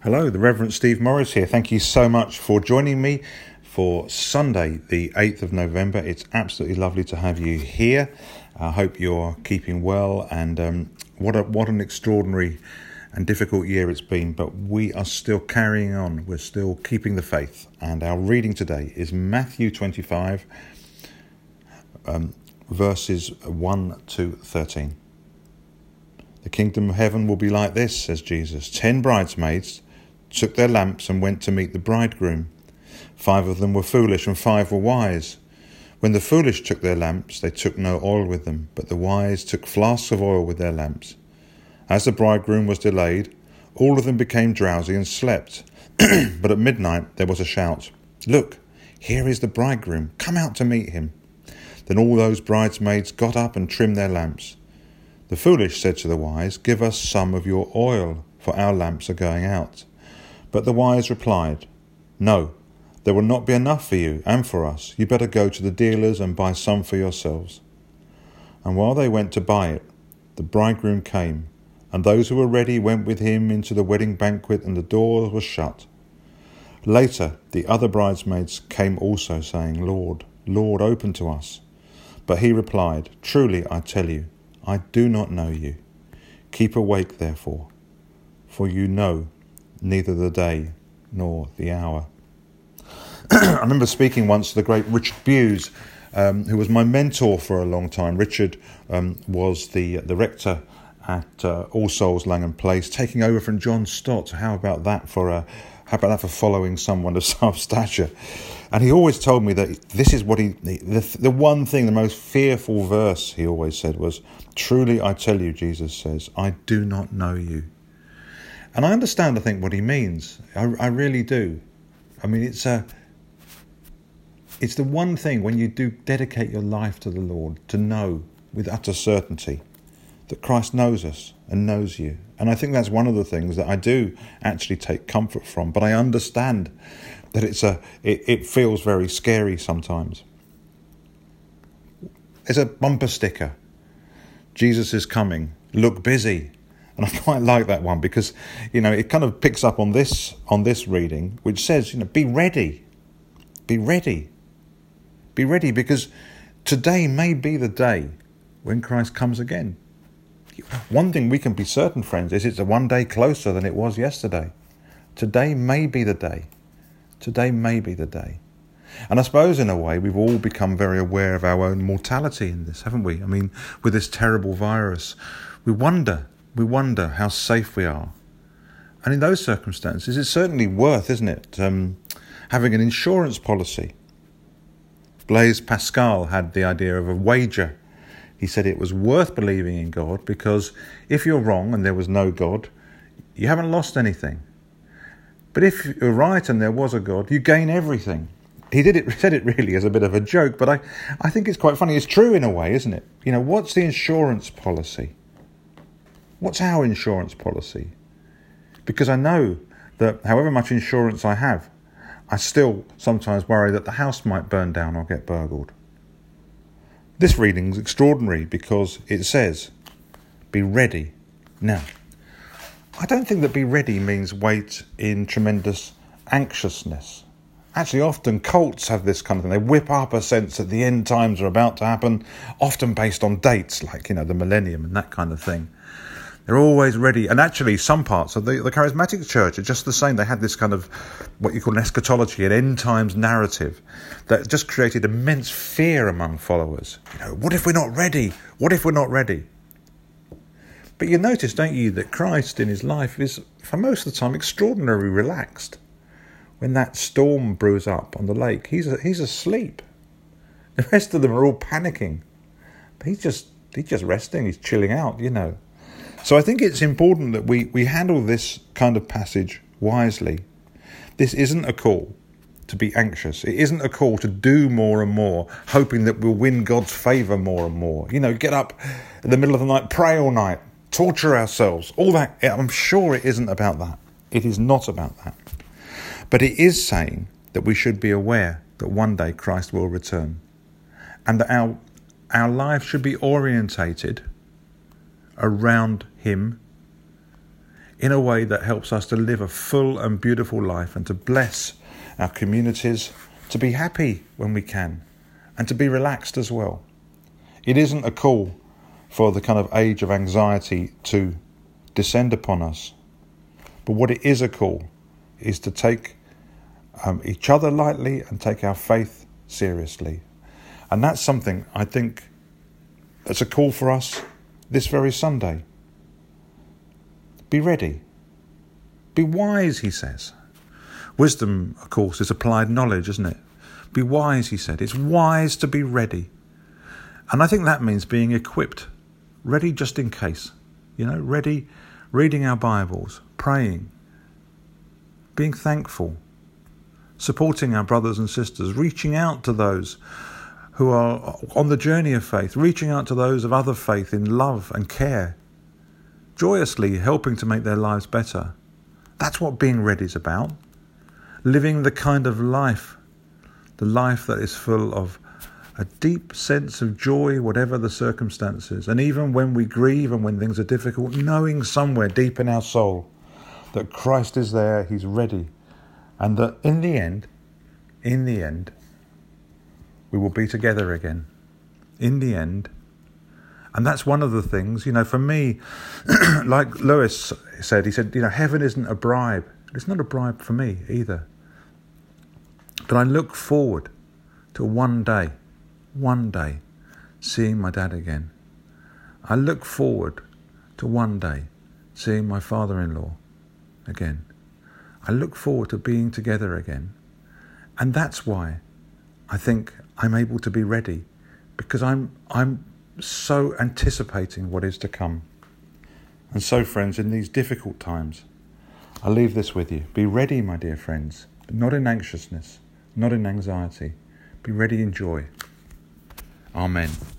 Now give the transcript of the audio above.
Hello, the Reverend Steve Morris here. Thank you so much for joining me for Sunday, the 8th of November. It's absolutely lovely to have you here. I hope you're keeping well, and what an extraordinary and difficult year it's been, but we are still carrying on. We're still keeping the faith, and our reading today is Matthew 25, verses 1 to 13. The kingdom of heaven will be like this, says Jesus. 10 bridesmaids took their lamps and went to meet the bridegroom. 5 of them were foolish and 5 were wise. When the foolish took their lamps, they took no oil with them, but the wise took flasks of oil with their lamps. As the bridegroom was delayed, all of them became drowsy and slept. But at midnight there was a shout, "Look, here is the bridegroom, come out to meet him." Then all those bridesmaids got up and trimmed their lamps. The foolish said to the wise, "Give us some of your oil, for our lamps are going out." But the wise replied, "No, there will not be enough for you and for us. You better go to the dealers and buy some for yourselves." And while they went to buy it, the bridegroom came, and those who were ready went with him into the wedding banquet, and the doors were shut. Later the other bridesmaids came also, saying, "Lord, Lord, open to us." But he replied, "Truly I tell you, I do not know you. Keep awake therefore, for you know neither the day nor the hour." I remember speaking once to the great Richard Bewes, who was my mentor for a long time. Richard was the rector at All Souls Langham Place, taking over from John Stott. How about that for following someone of some stature? And he always told me that this is what the one thing, the most fearful verse he always said was, "Truly I tell you," Jesus says, "I do not know you." And I understand, I think, what he means. I really do. I mean, it's the one thing when you do dedicate your life to the Lord, to know with utter certainty that Christ knows us and knows you. And I think that's one of the things that I do actually take comfort from. But I understand that it feels very scary sometimes. There's a bumper sticker. Jesus is coming. Look busy. And I quite like that one because, it kind of picks up on this reading, which says, be ready. Be ready. Be ready, because today may be the day when Christ comes again. One thing we can be certain, friends, is it's one day closer than it was yesterday. Today may be the day. Today may be the day. And I suppose in a way we've all become very aware of our own mortality in this, haven't we? I mean, with this terrible virus, we wonder how safe we are. And in those circumstances, it's certainly worth, isn't it, having an insurance policy. Blaise Pascal had the idea of a wager. He said it was worth believing in God because if you're wrong and there was no God, you haven't lost anything. But if you're right and there was a God, you gain everything. He said it really as a bit of a joke, but I think it's quite funny. It's true in a way, isn't it? What's the insurance policy? What's our insurance policy? Because I know that however much insurance I have, I still sometimes worry that the house might burn down or get burgled. This reading is extraordinary because it says, "Be ready." Now, I don't think that be ready means wait in tremendous anxiousness. Actually, often cults have this kind of thing. They whip up a sense that the end times are about to happen, often based on dates like, the millennium and that kind of thing. They're always ready. And actually, some parts of the charismatic church are just the same. They had this kind of what you call an eschatology, an end times narrative that just created immense fear among followers. What if we're not ready? What if we're not ready? But you notice, don't you, that Christ in his life is, for most of the time, extraordinarily relaxed. When that storm brews up on the lake, he's asleep. The rest of them are all panicking. But he's just resting, he's chilling out, So I think it's important that we handle this kind of passage wisely. This isn't a call to be anxious. It isn't a call to do more and more, hoping that we'll win God's favour more and more. Get up in the middle of the night, pray all night, torture ourselves, all that. I'm sure it isn't about that. It is not about that. But it is saying that we should be aware that one day Christ will return, and that our lives should be orientated around him in a way that helps us to live a full and beautiful life and to bless our communities, to be happy when we can, and to be relaxed as well. It isn't a call for the kind of age of anxiety to descend upon us. But what it is a call is to take each other lightly and take our faith seriously. And that's something I think that's a call for us this very Sunday. Be ready. Be wise, he says. Wisdom, of course, is applied knowledge, isn't it? Be wise, he said. It's wise to be ready. And I think that means being equipped, ready just in case. Ready, reading our Bibles, praying, being thankful, supporting our brothers and sisters, reaching out to those who are on the journey of faith, reaching out to those of other faith in love and care, joyously helping to make their lives better. That's what being ready is about. Living the kind of life, the life that is full of a deep sense of joy, whatever the circumstances. And even when we grieve and when things are difficult, knowing somewhere deep in our soul that Christ is there, he's ready. And that in the end, we will be together again. In the end. And that's one of the things, for me, like Lewis said, he said, heaven isn't a bribe. It's not a bribe for me either. But I look forward to one day, seeing my dad again. I look forward to one day seeing my father-in-law again. I look forward to being together again. And that's why I think I'm able to be ready, because I'm so anticipating what is to come. And so, friends, in these difficult times, I leave this with you. Be ready, my dear friends, but not in anxiousness, not in anxiety. Be ready in joy. Amen.